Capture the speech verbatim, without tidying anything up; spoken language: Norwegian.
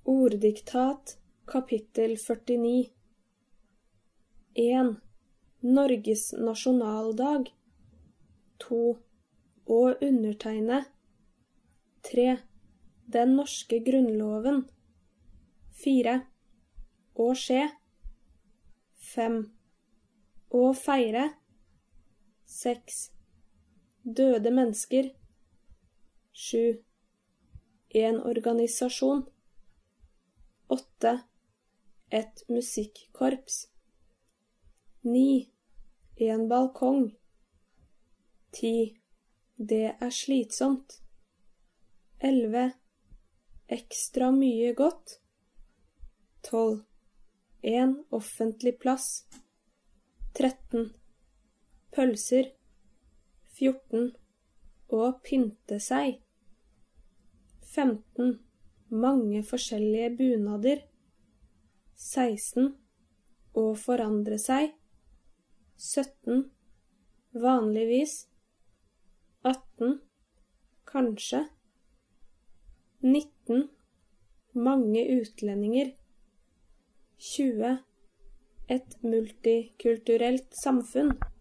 Orddiktat, kapittel førtini. en. Norges nasjonaldag. to. Å undertegne. tre. Den norske grunnloven. fire. Å skje. fem. Å feire. seks. Døde mennesker. sju. En organisasjon. åtte. Et musikkorps. ni. En balkong. ti. Det er slitsomt. elleve. Ekstra mye godt. tolv. En offentlig plass. tretten. Pølser. fjorten. Å pynte seg. femten. Mange forskjellige bunader. seksten. Å forandre seg. sytten. Vanligvis. atten. Kanskje. nitten. Mange utlendinger. tjue. Et multikulturelt samfunn.